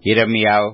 യിരെമ്യാവ്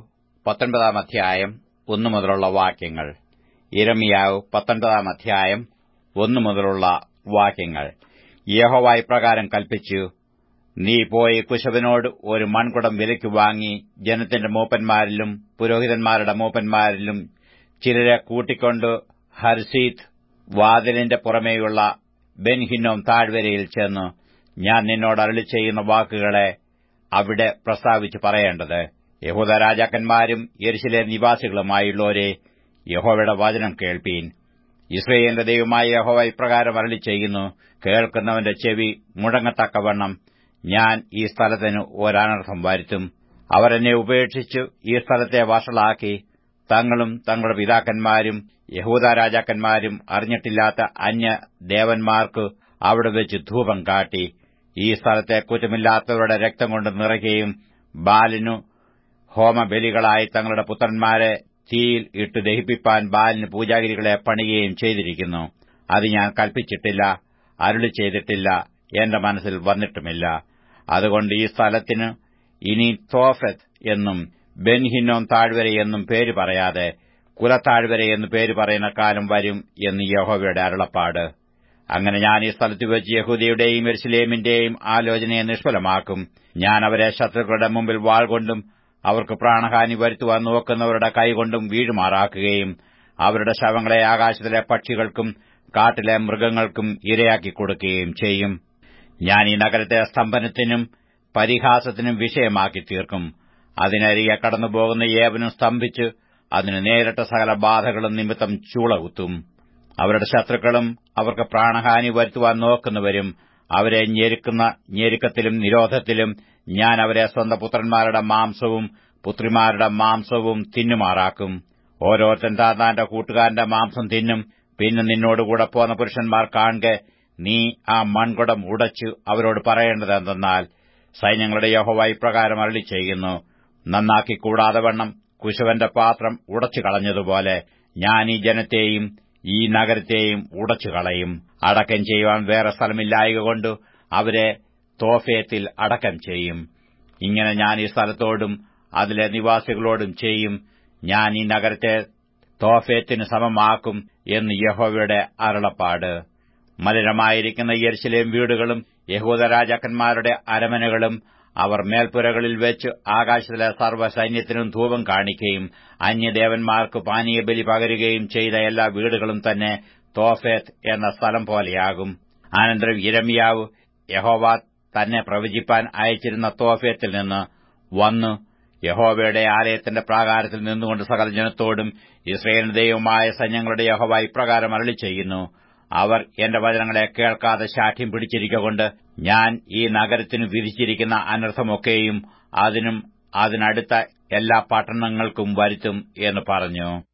19 അധ്യായം 1 മുതലുള്ള വാക്യങ്ങൾ. യിരെമ്യാവ് 19 അധ്യായം 1 മുതലുള്ള വാക്യങ്ങൾ. യഹോവ ഇപ്രകാരം കൽപ്പിച്ചു, നീ പോയി കുശവനോട് ഒരു മൺകുടം വിലയ്ക്ക് വാങ്ങി ജനത്തിന്റെ മൂപ്പന്മാരിലും പുരോഹിതന്മാരുടെ മൂപ്പന്മാരിലും ചിലരെ കൂട്ടിക്കൊണ്ട് ഹർസീത്ത് വാതിലിന്റെ പുറമേയുള്ള ബെൻഹിന്നോം താഴ്വരയിൽ ചെന്ന് ഞാൻ നിന്നോട് അരുളിച്ചെയ്യുന്ന വാക്കുകളെ അവിടെ പ്രസ്താവിച്ച് പറയേണ്ടത്. യഹൂദ രാജാക്കന്മാരും യെരൂശലേം നിവാസികളുമായുള്ളോരേ, യഹോവയുടെ വചനം കേൾപ്പീൻ. യിസ്രായേലിന്റെ ദൈവമായ യഹോവ ഇപ്രകാരം അരുളിച്ചെയ്യുന്നു, കേൾക്കുന്നവന്റെ ചെവി മുഴങ്ങത്തക്കവണ്ണം ഞാൻ ഈ സ്ഥലത്തിന് ഒരനർത്ഥം വരുത്തും. അവർ എന്നെ ഉപേക്ഷിച്ച് ഈ സ്ഥലത്തെ വഷളാക്കി തങ്ങളും തങ്ങളുടെ പിതാക്കന്മാരും യഹൂദ രാജാക്കന്മാരും അറിഞ്ഞിട്ടില്ലാത്ത അന്യദേവന്മാർക്ക് അവിടെ വെച്ച് ധൂപം കാട്ടി ഈ സ്ഥലത്തെ കുറ്റമില്ലാത്തവരുടെ രക്തം കൊണ്ട് നിറയ്ക്കുകയും ബാലിനു ഹോമബലികളായി തങ്ങളുടെ പുത്രന്മാരെ തീയിൽ ഇട്ട് ദഹിപ്പിപ്പാൻ ബാലിന് പൂജാഗിരികളെ പണിയുകയും ചെയ്തിരിക്കുന്നു. അത് ഞാൻ കൽപ്പിച്ചിട്ടില്ല, അരുളി ചെയ്തിട്ടില്ല, എന്റെ മനസ്സിൽ വന്നിട്ടുമില്ല. അതുകൊണ്ട് ഈ സ്ഥലത്തിന് ഇനി തോഫെത്ത് എന്നും ബെൻഹിന്നോം താഴ്വര എന്നും പേര് പറയാതെ കുലത്താഴ്വര എന്ന് പേര് പറയുന്ന കാലം വരും എന്ന് യഹോവയുടെ അരുളപ്പാട്. അങ്ങനെ ഞാൻ ഈ സ്ഥലത്ത് വെച്ച് യെഹൂദയുടെയും യെരൂശലേമിന്റെയും ആലോചനയെ നിഷ്ഫലമാക്കും. ഞാൻ അവരെ ശത്രുക്കളുടെ മുമ്പിൽ വാൾ കൊണ്ടും അവർക്ക് പ്രാണഹാനി വരുത്തുവാൻ നോക്കുന്നവരുടെ കൈകൊണ്ടും വീഴുമാറാക്കുകയും അവരുടെ ശവങ്ങളെ ആകാശത്തിലെ പക്ഷികൾക്കും കാട്ടിലെ മൃഗങ്ങൾക്കും ഇരയാക്കി കൊടുക്കുകയും ചെയ്യും. ഞാൻ ഈ നഗരത്തെ സ്തംഭനത്തിനും പരിഹാസത്തിനും വിഷയമാക്കി തീർക്കും. അതിനരികെ കടന്നുപോകുന്ന ഏവനും സ്തംഭിച്ച് അതിന് നേരിട്ട സകല ബാധകളും നിമിത്തം ചൂളകുത്തും. അവരുടെ ശത്രുക്കളും അവർക്ക് പ്രാണഹാനി വരുത്തുവാൻ നോക്കുന്നവരും അവരെ ഞെരുക്കുന്ന ഞെരുക്കത്തിലും നിരോധത്തിലും ഞാൻ അവരെ സ്വന്തം പുത്രന്മാരുടെ മാംസവും പുത്രിമാരുടെ മാംസവും തിന്നുമാറാക്കും. ഓരോരുത്തൻ താന്റെ കൂട്ടുകാരന്റെ മാംസം തിന്നും. പിന്നെ നിന്നോടുകൂടെ പോന്ന പുരുഷന്മാർ കാൺകെ നീ ആ മൺകുടം ഉടച്ചു അവരോട് പറയേണ്ടതെന്തെന്നാൽ, സൈന്യങ്ങളുടെ യഹോവ ഇപ്രകാരം അരുളിച്ചെയ്യുന്നു, നന്നാക്കിക്കൂടാതെ വണ്ണം കുശവന്റെ പാത്രം ഉടച്ചു കളഞ്ഞതുപോലെ ഞാൻ ഈ ജനത്തെയും ഈ നഗരത്തെയും ഉടച്ചു കളയും. അടക്കം ചെയ്യുവാൻ വേറെ സ്ഥലമില്ലായകൊണ്ട് അവരെ തോഫെത്തിൽ അടക്കം ചെയ്യും. ഇങ്ങനെ ഞാൻ ഈ സ്ഥലത്തോടും അതിലെ നിവാസികളോടും ചെയ്യും. ഞാൻ ഈ നഗരത്തെ തോഫെത്തിന് സമമാക്കും എന്ന് യഹോവയുടെ അരുളപ്പാട്. മലിനമായിരിക്കുന്ന യെരൂശലേം വീടുകളും യഹൂദ രാജാക്കന്മാരുടെ അരമനകളും അവർ മേൽപ്പുരകളിൽ വെച്ച് ആകാശത്തിലെ സർവ്വസൈന്യത്തിനും ധൂപം കാണിക്കുകയും അന്യദേവന്മാർക്ക് പാനീയബലി പകരുകയും ചെയ്ത എല്ലാ വീടുകളും തന്നെ തോഫെത്ത് എന്ന സ്ഥലം പോലെയാകും. അനന്തരം യിരെമ്യാവ് യഹോവ തന്നെ പ്രവചിപ്പാൻ അയച്ചിരുന്ന തോഫെത്തിൽ നിന്ന് വന്നു യഹോവയുടെ ആലയത്തിന്റെ പ്രാകാരത്തിൽ നിന്നുകൊണ്ട് സകല ജനത്തോടും, യിസ്രായേലിന്റെ ദൈവമായ സൈന്യങ്ങളുടെ യഹോവ ഇപ്രകാരം അരുളിച്ചെയ്യുന്നു, അവർ എന്റെ വചനങ്ങളെ കേൾക്കാതെ ശാഠ്യം പിടിച്ചിരിക്കൊണ്ട് ഞാൻ ഈ നഗരത്തിനു വിധിച്ചിരിക്കുന്ന അനർത്ഥമൊക്കെയും അതിനും അതിനടുത്ത എല്ലാ പട്ടണങ്ങൾക്കും വരുത്തും എന്ന് പറഞ്ഞു.